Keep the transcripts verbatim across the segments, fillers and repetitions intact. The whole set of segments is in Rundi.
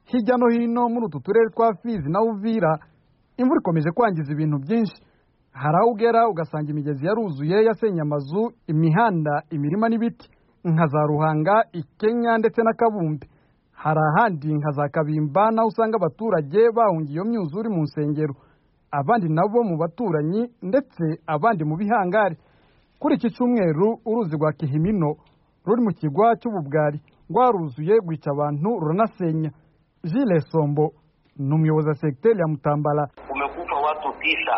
Hirya no hino muri utu turere twa Fizi na Uvira imvura ikomeje kwangiza ibintu byinshi. Hari aho ugera ugasanga imigezi yaruzuye yasenye amazu, imihanda, imirima n'ibiti nka za Ruhanga, Ikenya ndetse na Kabumbe. Hari ahandi nka za Kabimba naho usanga abaturage bahungiye iyo myuzure mu nsengero, abandi nabo mu baturanyi ndetse abandi mu bihangari. Kuri iki cyumweru uruzi rwa Kihimino ruri mu kigwa cy'Ububwari rwaruzuye rwica abantu ruranasenya. Gilles Sombo ni umuyobozi wa sekiteri ya Mutambala. Kumekufa watu tisa,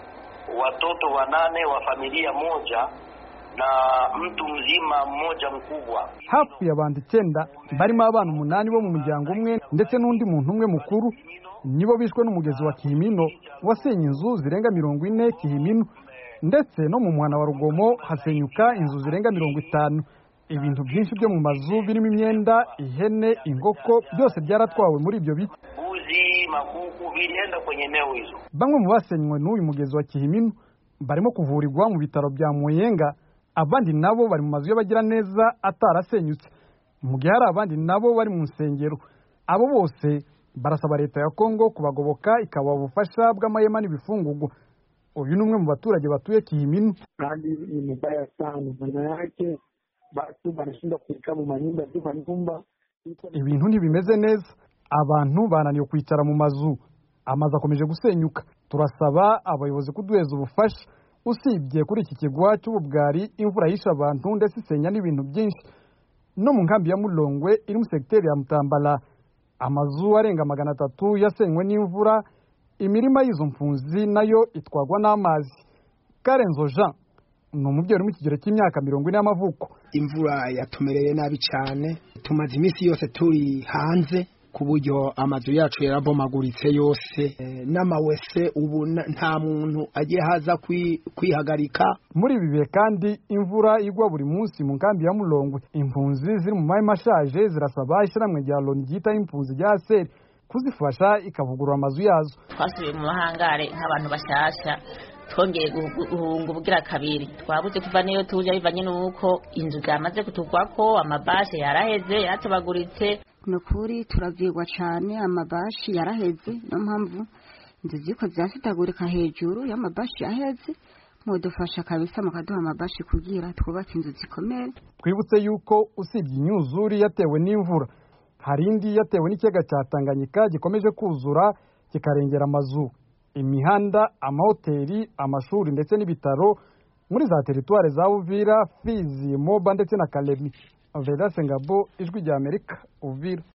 watoto wanane wa familia moja na mtu mzima mmoja mkubwa. Hafi y'abantu icyenda barimo abana umunani bo mu muryango umwe ndetse n'undi muntu umwe mukuru nibo bishwe n'umugezi wa Kihimino wasenye inzu zirenga mirongo ine Kihimino, ndetse no mu muhana wa Rugomo hasenyuka inzu zirenga mirongo itanu. Ibintu byinshi byo mu mazu birimo imyenda, ihene, ingoko byose byaratwawe muri ibyo biti. Buzi, makuku vilienda kwenye eneo hizo. Bamwe mu basenywe n'uyu mugezi wa Kihimino barimo kuvurirwa mu bitaro bya Muyenga, abandi nabo bari mu mazu y'abagira neza atarasenyutse, mu gihe hari abandi nabo bari mu nsengero. Abo bose barasaba leta ya Kongo kubagoboka ikabaha ubufasha bw'amahema n'ibifungurwa. Uyu ni umwe mu baturage batuye Kihimino. Hali ni mbaya sana, maana yake batu banashinda kuika mu manyumba zima nyumba. Ibintu ntibimeze neza, abantu bananiwe kwicara mu mazu, amazu akomeje gusenyuka. Turasaba abayobozi kuduheza ubufasha. Usibye kuri iki kigwa cy'Ububwari imvura yisha abantu ndetse isenya n'ibintu byinshi. No mu nkambi ya Mulongwe iri mu sekiteri ya Mutambala amazu arenga magana atatu yasenywe n'imvura, imirima y'izo mfunzi nayo itwagwa n'amazi. Karenzo Jean ni umubyeyi uri mu kigero cy'imyaka mirongo ine y'amavuko. Imvura yatumereye nabi cyane, tumaze iminsi yose turi hanze ku buryo amazu yacu yarabomaguritse yose, e, n'amawese ubu nta muntu agiye haza kwihagarika. Muri ibi bihe kandi imvura igwa buri munsi mu nkambi ya Mulongwe. Impunzi ziri mu mahema ashaje zirasaba ishyirahamwe rya Loni ryita impunzi rya Seri kuzifasha ikavugurura amazu yazo. Twasubiye mu mahangare nk'abantu bashasha, twongeye guhunga ubugira kabiri. Twabuze kuva niyo tuje bivanye nuko inzu zamaze kutugwako, amabashe yaraheze yaratubaguritse. Nukuri turavigwa cyane, amabashi yaraheze, no mpamvu inzu ziko zafitagurika hejuru y'amabashi yaheze. Mudufasha kabisa mukaduha amabashi kugira twubake inzu zikomeye. Twibutse yuko usibye imyuzure yatewe n'imvura, hari indi yatewe n'ikiyaga cya Tanganyika gikomeje kuzura kikarengera amazu, imihanda, amahoteli, amashuri ndetse n'ibitaro muri za teritware za Uvira, Fizi, Moba ndetse na Kalemi. Vedaste Ngabo, Ijwi rya Amerika, Uvira.